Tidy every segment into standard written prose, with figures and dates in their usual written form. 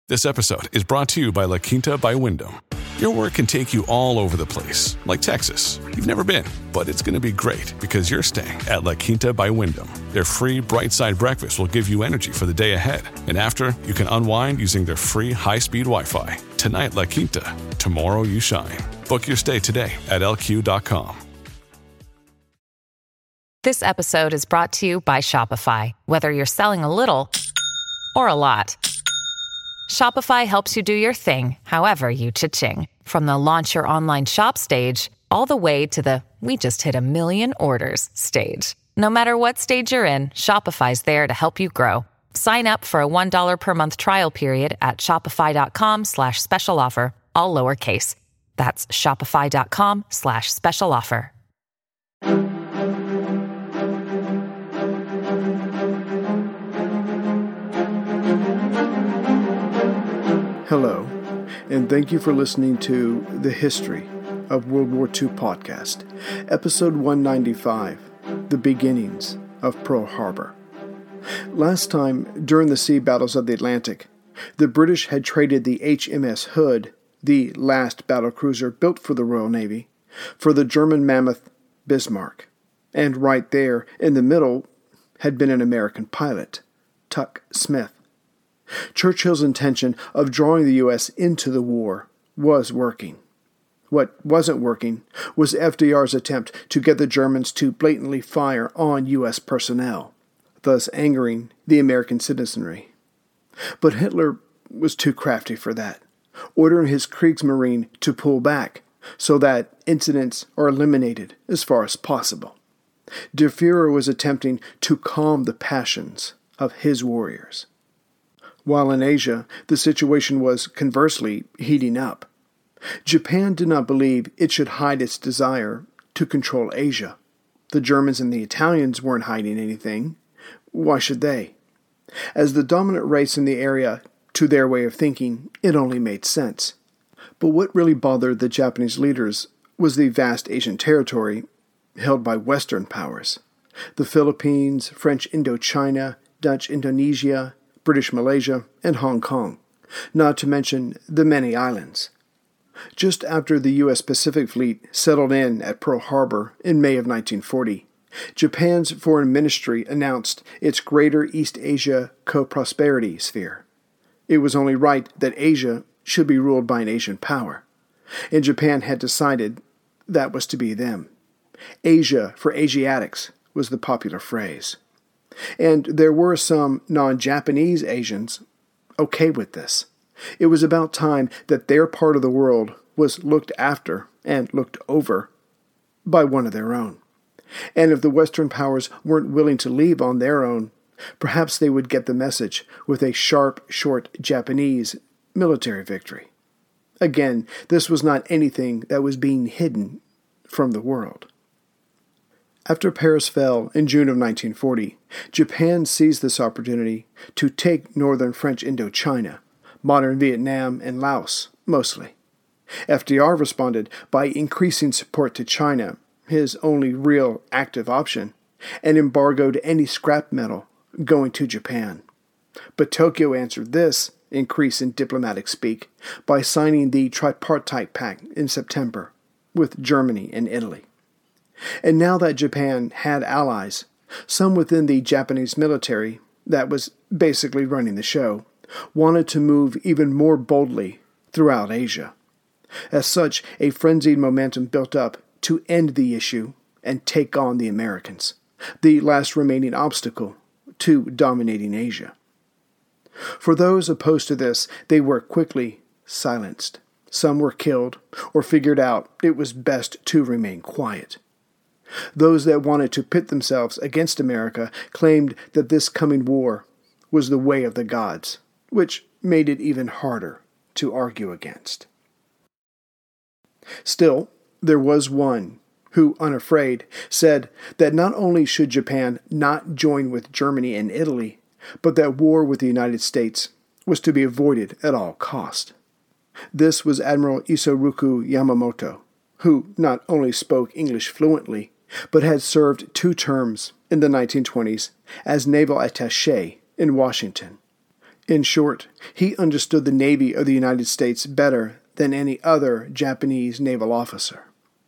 This episode is brought to you by La Quinta by Wyndham. Your work can take you all over the place, like Texas. You've never been, but it's going to be great because you're staying at La Quinta by Wyndham. Their free Bright Side breakfast will give you energy for the day ahead. And after, you can unwind using their free high-speed Wi-Fi. Tonight, La Quinta. Tomorrow, you shine. Book your stay today at lq.com. This episode is brought to you by Shopify. Whether you're selling a little or a lot, Shopify helps you do your thing, however you cha-ching. From the launch your online shop stage, all the way to the we just hit 1 million orders stage. No matter what stage you're in, Shopify's there to help you grow. Sign up for a $1 per month trial period at shopify.com/special offer, all lowercase. That's shopify.com/special offer. Hello, and thank you for listening to The History of World War II podcast, episode 195, The Beginnings of Pearl Harbor. Last time, during the sea battles of the Atlantic, the British had traded the HMS Hood, the last battlecruiser built for the Royal Navy, for the German mammoth Bismarck. And right there, in the middle, had been an American pilot, Tuck Smith. Churchill's intention of drawing the U.S. into the war was working. What wasn't working was FDR's attempt to get the Germans to blatantly fire on U.S. personnel, thus angering the American citizenry. But Hitler was too crafty for that, ordering his Kriegsmarine to pull back so that incidents are eliminated as far as possible. Der Fuhrer was attempting to calm the passions of his warriors. While in Asia, the situation was conversely heating up. Japan did not believe it should hide its desire to control Asia. The Germans and the Italians weren't hiding anything. Why should they? As the dominant race in the area, to their way of thinking, it only made sense. But what really bothered the Japanese leaders was the vast Asian territory held by Western powers. The Philippines, French Indochina, Dutch Indonesia, British Malaysia, and Hong Kong, not to mention the many islands. Just after the U.S. Pacific Fleet settled in at Pearl Harbor in May of 1940, Japan's foreign ministry announced its Greater East Asia Co-Prosperity Sphere. It was only right that Asia should be ruled by an Asian power, and Japan had decided that was to be them. Asia for Asiatics was the popular phrase. And there were some non-Japanese Asians okay with this. It was about time that their part of the world was looked after and looked over by one of their own. And if the Western powers weren't willing to leave on their own, perhaps they would get the message with a sharp, short Japanese military victory. Again, this was not anything that was being hidden from the world. After Paris fell in June of 1940, Japan seized this opportunity to take northern French Indochina, modern Vietnam and Laos, mostly. FDR responded by increasing support to China, his only real active option, and embargoed any scrap metal going to Japan. But Tokyo answered this increase in diplomatic speak by signing the Tripartite Pact in September with Germany and Italy. And now that Japan had allies, some within the Japanese military, that was basically running the show, wanted to move even more boldly throughout Asia. As such, a frenzied momentum built up to end the issue and take on the Americans, the last remaining obstacle to dominating Asia. For those opposed to this, they were quickly silenced. Some were killed or figured out it was best to remain quiet. Those that wanted to pit themselves against America claimed that this coming war was the way of the gods, which made it even harder to argue against. Still, there was one who, unafraid, said that not only should Japan not join with Germany and Italy, but that war with the United States was to be avoided at all cost. This was Admiral Isoroku Yamamoto, who not only spoke English fluently, but had served 2 terms in the 1920s as naval attaché in Washington. In short, he understood the Navy of the United States better than any other Japanese naval officer.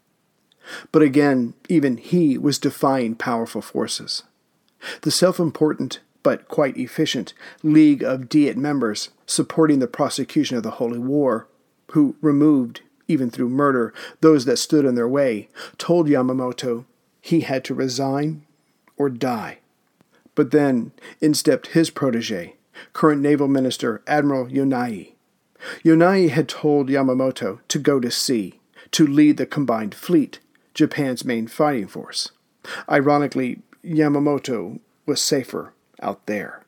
But again, even he was defying powerful forces. The self-important but quite efficient League of Diet members supporting the prosecution of the Holy War, who removed, even through murder, those that stood in their way, told Yamamoto he had to resign or die. But then in stepped his protege, current Naval Minister Admiral Yonai. Yonai had told Yamamoto to go to sea, to lead the combined fleet, Japan's main fighting force. Ironically, Yamamoto was safer out there.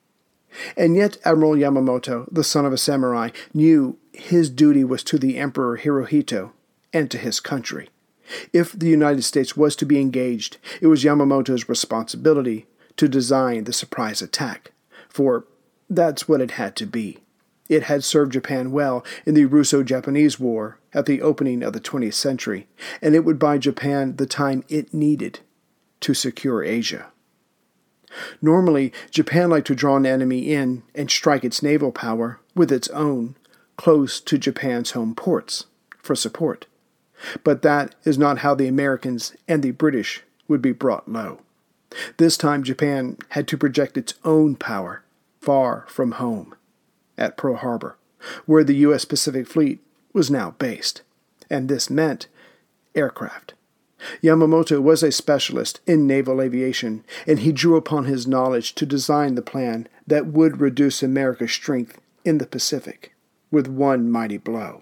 And yet Admiral Yamamoto, the son of a samurai, knew his duty was to the Emperor Hirohito and to his country. If the United States was to be engaged, it was Yamamoto's responsibility to design the surprise attack, for that's what it had to be. It had served Japan well in the Russo-Japanese War at the opening of the 20th century, and it would buy Japan the time it needed to secure Asia. Normally, Japan liked to draw an enemy in and strike its naval power with its own close to Japan's home ports for support. But that is not how the Americans and the British would be brought low. This time Japan had to project its own power far from home, at Pearl Harbor, where the U.S. Pacific Fleet was now based, and this meant aircraft. Yamamoto was a specialist in naval aviation, and he drew upon his knowledge to design the plan that would reduce America's strength in the Pacific with one mighty blow.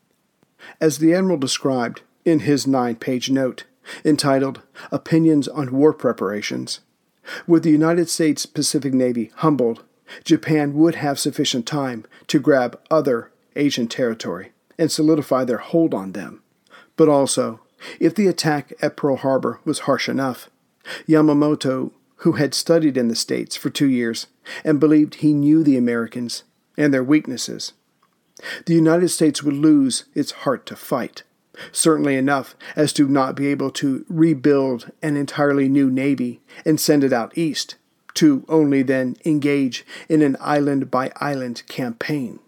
As the Admiral described in his 9-page note, entitled Opinions on War Preparations, with the United States Pacific Navy humbled, Japan would have sufficient time to grab other Asian territory and solidify their hold on them. But also, if the attack at Pearl Harbor was harsh enough, Yamamoto, who had studied in the States for 2 years and believed he knew the Americans and their weaknesses, the United States would lose its heart to fight, certainly enough as to not be able to rebuild an entirely new navy and send it out east, to only then engage in an island-by-island campaign.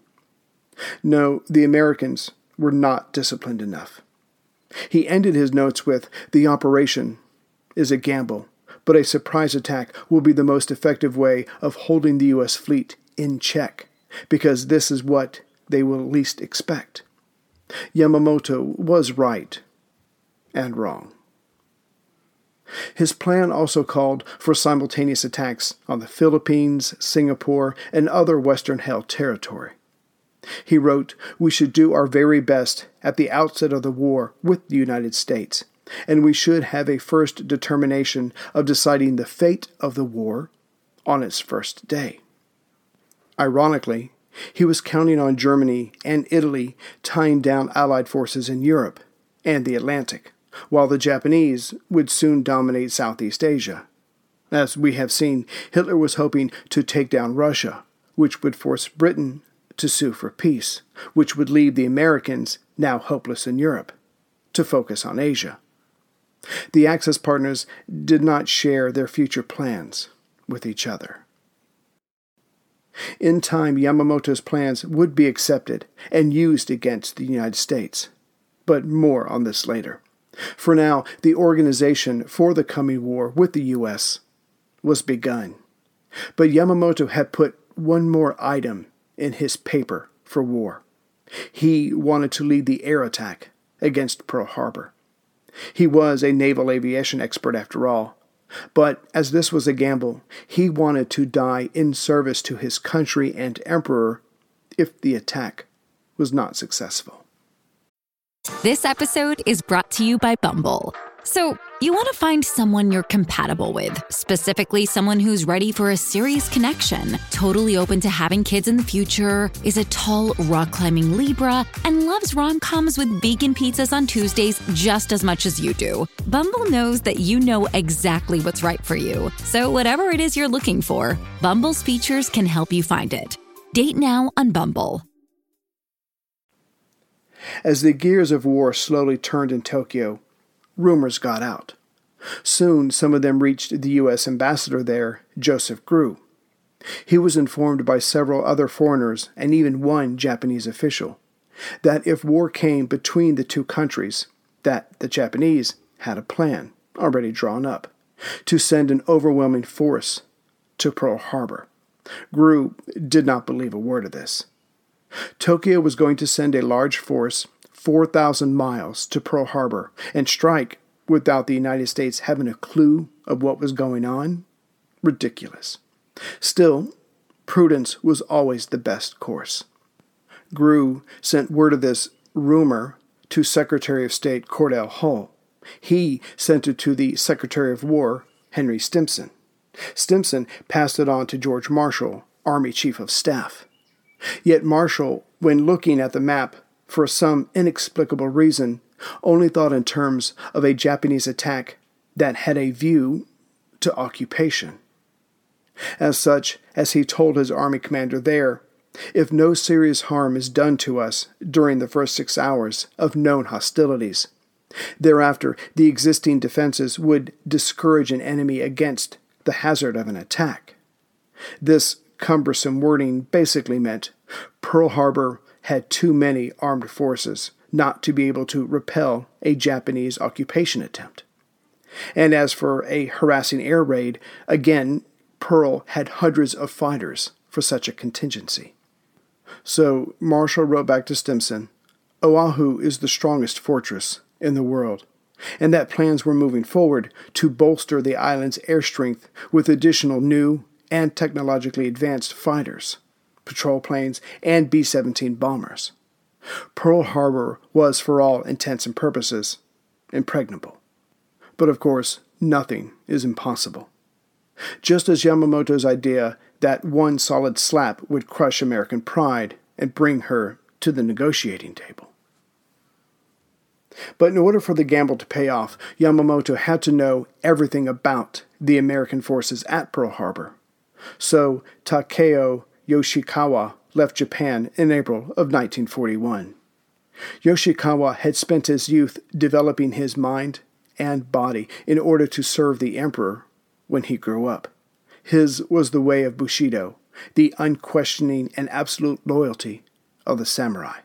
No, the Americans were not disciplined enough. He ended his notes with, "The operation is a gamble, but a surprise attack will be the most effective way of holding the U.S. fleet in check, because this is what they will least expect." Yamamoto was right and wrong. His plan also called for simultaneous attacks on the Philippines, Singapore, and other Western-held territory. He wrote, "We should do our very best at the outset of the war with the United States, and we should have a first determination of deciding the fate of the war on its first day." Ironically, he was counting on Germany and Italy tying down Allied forces in Europe and the Atlantic, while the Japanese would soon dominate Southeast Asia. As we have seen, Hitler was hoping to take down Russia, which would force Britain to sue for peace, which would leave the Americans, now hopeless in Europe, to focus on Asia. The Axis partners did not share their future plans with each other. In time, Yamamoto's plans would be accepted and used against the United States, but more on this later. For now, the organization for the coming war with the U.S. was begun. But Yamamoto had put one more item in his paper for war. He wanted to lead the air attack against Pearl Harbor. He was a naval aviation expert after all, but as this was a gamble, he wanted to die in service to his country and emperor if the attack was not successful. This episode is brought to you by Bumble. So, you want to find someone you're compatible with, specifically someone who's ready for a serious connection, totally open to having kids in the future, is a tall, rock-climbing Libra, and loves rom-coms with vegan pizzas on Tuesdays just as much as you do. Bumble knows that you know exactly what's right for you. So whatever it is you're looking for, Bumble's features can help you find it. Date now on Bumble. As the gears of war slowly turned in Tokyo, rumors got out. Soon, some of them reached the U.S. ambassador there, Joseph Grew. He was informed by several other foreigners and even one Japanese official that if war came between the two countries, that the Japanese had a plan already drawn up to send an overwhelming force to Pearl Harbor. Grew did not believe a word of this. Tokyo was going to send a large force 4,000 miles to Pearl Harbor and strike without the United States having a clue of what was going on? Ridiculous. Still, prudence was always the best course. Grew sent word of this rumor to Secretary of State Cordell Hull. He sent it to the Secretary of War, Henry Stimson. Stimson passed it on to George Marshall, Army Chief of Staff. Yet Marshall, when looking at the map, for some inexplicable reason, only thought in terms of a Japanese attack that had a view to occupation. As such, as he told his army commander there, if no serious harm is done to us during the first 6 hours of known hostilities, thereafter the existing defenses would discourage an enemy against the hazard of an attack. This cumbersome wording basically meant Pearl Harbor had too many armed forces not to be able to repel a Japanese occupation attempt. And as for a harassing air raid, again, Pearl had hundreds of fighters for such a contingency. So Marshall wrote back to Stimson, Oahu is the strongest fortress in the world, and that plans were moving forward to bolster the island's air strength with additional new and technologically advanced fighters, patrol planes, and B-17 bombers. Pearl Harbor was, for all intents and purposes, impregnable. But of course, nothing is impossible. Just as Yamamoto's idea that one solid slap would crush American pride and bring her to the negotiating table. But in order for the gamble to pay off, Yamamoto had to know everything about the American forces at Pearl Harbor. So Takeo Yoshikawa left Japan in April of 1941. Yoshikawa had spent his youth developing his mind and body in order to serve the emperor when he grew up. His was the way of Bushido, the unquestioning and absolute loyalty of the samurai.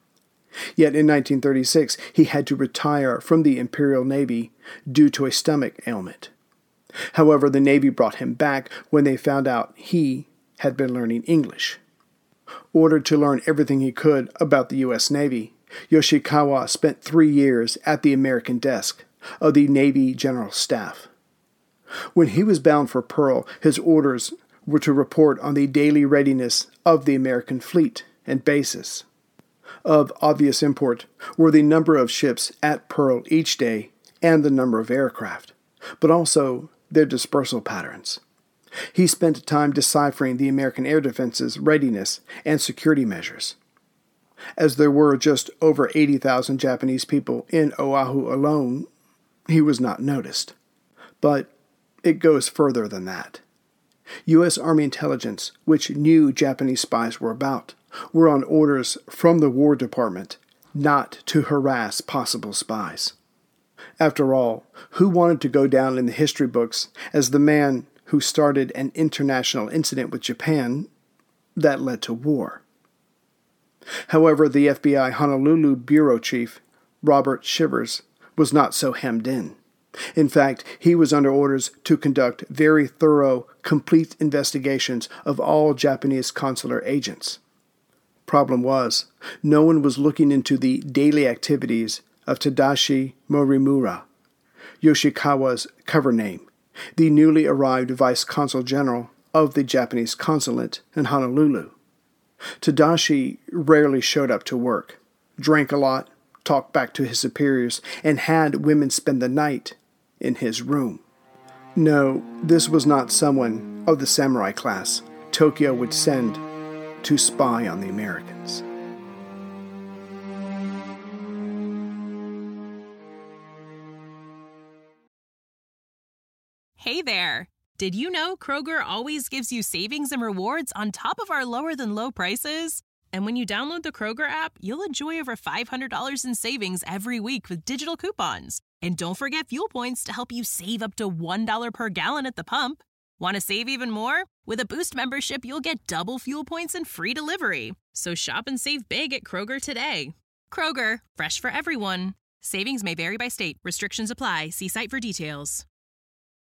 Yet in 1936, he had to retire from the Imperial Navy due to a stomach ailment. However, the Navy brought him back when they found out he had been learning English. Ordered to learn everything he could about the U.S. Navy, Yoshikawa spent 3 years at the American desk of the Navy General Staff. When he was bound for Pearl, his orders were to report on the daily readiness of the American fleet and bases. Of obvious import were the number of ships at Pearl each day and the number of aircraft, but also their dispersal patterns. He spent time deciphering the American air defense's readiness and security measures. As there were just over 80,000 Japanese people in Oahu alone, he was not noticed. But it goes further than that. U.S. Army intelligence, which knew Japanese spies were about, were on orders from the War Department not to harass possible spies. After all, who wanted to go down in the history books as the man who started an international incident with Japan that led to war? However, the FBI Honolulu bureau chief, Robert Shivers, was not so hemmed in. In fact, he was under orders to conduct very thorough, complete investigations of all Japanese consular agents. Problem was, no one was looking into the daily activities of Tadashi Morimura, Yoshikawa's cover name, the newly arrived Vice Consul General of the Japanese consulate in Honolulu. Tadashi rarely showed up to work, drank a lot, talked back to his superiors, and had women spend the night in his room. No, this was not someone of the samurai class Tokyo would send to spy on the Americans. Hey there! Did you know Kroger always gives you savings and rewards on top of our lower-than-low prices? And when you download the Kroger app, you'll enjoy over $500 in savings every week with digital coupons. And don't forget fuel points to help you save up to $1 per gallon at the pump. Want to save even more? With a Boost membership, you'll get double fuel points and free delivery. So shop and save big at Kroger today. Kroger, fresh for everyone. Savings may vary by state. Restrictions apply. See site for details.